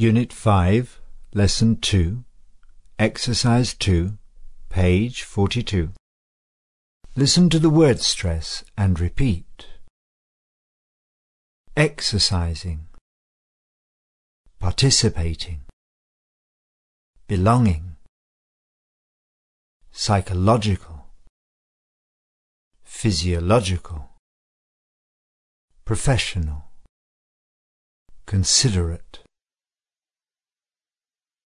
Unit 5, Lesson 2, Exercise 2, page 42. Listen to the word stress and repeat. Exercising, participating, belonging, psychological, physiological, professional, considerate,